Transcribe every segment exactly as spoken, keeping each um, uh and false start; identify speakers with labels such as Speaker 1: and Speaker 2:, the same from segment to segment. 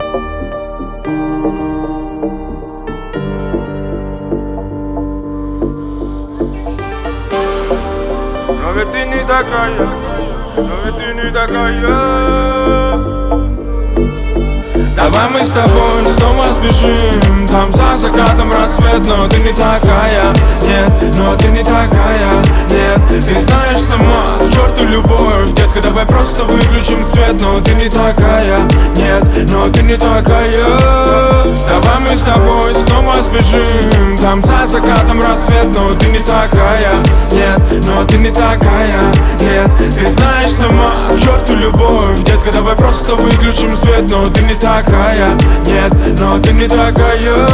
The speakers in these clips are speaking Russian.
Speaker 1: Но ведь ты не такая, но ведь ты не такая. Давай мы с тобой снова сбежим, там за закатом рассвет. Но ты не такая, нет, но ты не такая, нет. Ты знаешь сама, к черту любовь, детка, давай просто выключим свет. Но ты не такая, нет, но ты не такая. Давай мы с тобой снова сбежим, там за закатом рассвет. Но ты не такая, нет, но ты не такая, нет. Ты знаешь сама, к черту любовь, детка, давай просто выключим свет. Но ты не такая, нет, но ты не такая.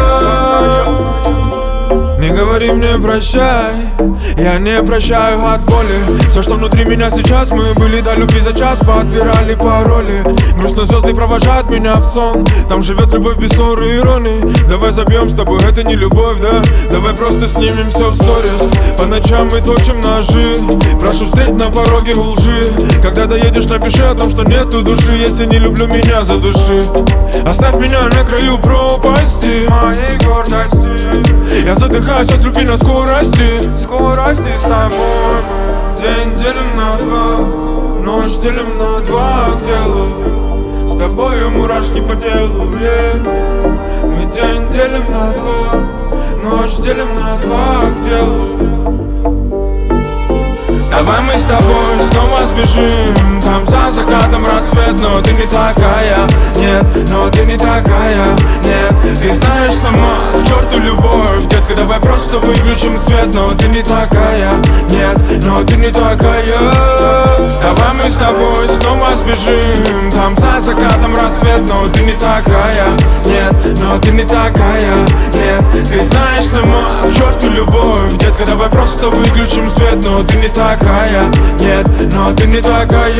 Speaker 1: Не говори мне прощай, я не прощаю от боли. Все, что внутри меня сейчас, мы были до любви за час, подбирали пароли. Грустно звезды провожают меня в сон, там живет любовь без ссоры и иронии. Давай забьем с тобой, это не любовь, да? Давай просто снимем все в сторис. По ночам мы точим ножи, прошу встреть на пороге у лжи. Когда доедешь, напиши о том, что нету души, если не люблю меня за души. Оставь меня на краю пропасти моей гордости. Я задыхаюсь от любви на скорости, скорости с тобой. День делим на два, ночь делим на два, к делу. С тобою мурашки по телу, yeah. Мы день делим на два, ночь делим на два, к делу. Давай мы с тобой снова сбежим, там за закатом рассвет. Но ты не такая, нет, но ты не такая, нет. Ты знаешь сама, к черту любовь, детка, давай просто выключим свет. Но ты не такая, нет, но ты не такая. Давай мы с тобой снова сбежим, там за закатом рассвет. Но ты не такая, нет, но ты не такая, нет. Ты знаешь сама, к черту любовь, детка, давай просто выключим свет. Но ты не такая, нет, но ты не такая.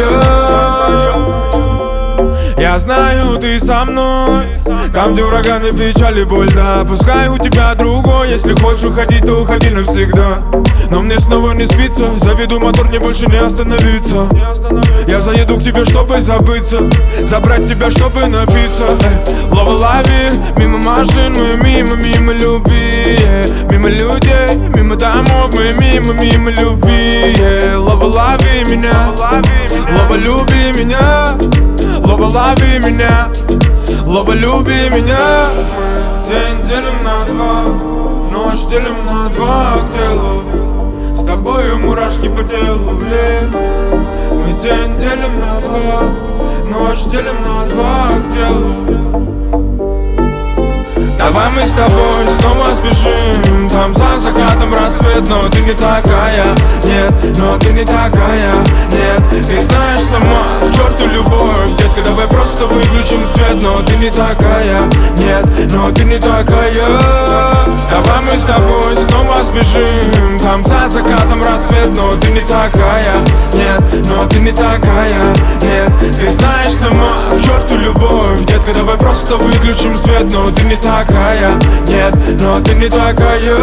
Speaker 1: Я знаю, ты со мной, там, где ураганы, печали, боль, да. Пускай у тебя другой, если хочешь уходить, то уходи навсегда. Но мне снова не спится, заведу мотор, мне больше не остановиться. Я заеду к тебе, чтобы забыться, забрать тебя, чтобы напиться. Лова-лави, мимо машин, мы мимо, мимо любви, yeah. Мимо людей, мимо домов, мы мимо, мимо любви, yeah. Лова-лави меня, лова-люби меня, лова-лави меня, лова-люби меня. День делим на два, ночь делим на два, к делу. С тобою мурашки по телу, yeah. Мы день делим на два, ночь делим на два, к делу. Давай мы с тобой снова сбежим, там за закатом рассвет. Но ты не такая, нет, но ты не такая, нет. Ты знаешь сама, к черту любовь, детка, давай просто выключим свет. Но ты не такая, нет, но ты не такая. Давай мы с тобой снова сбежим, там за закатом рассвет. Но ты не такая, нет, но ты не такая, нет. Ты знаешь сама, к черту любовь, детка, давай просто выключим свет. Но ты не такая, нет, но ты не такая.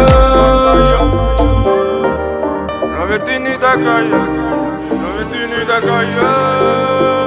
Speaker 1: Но ведь ты не такая, но ведь ты не такая.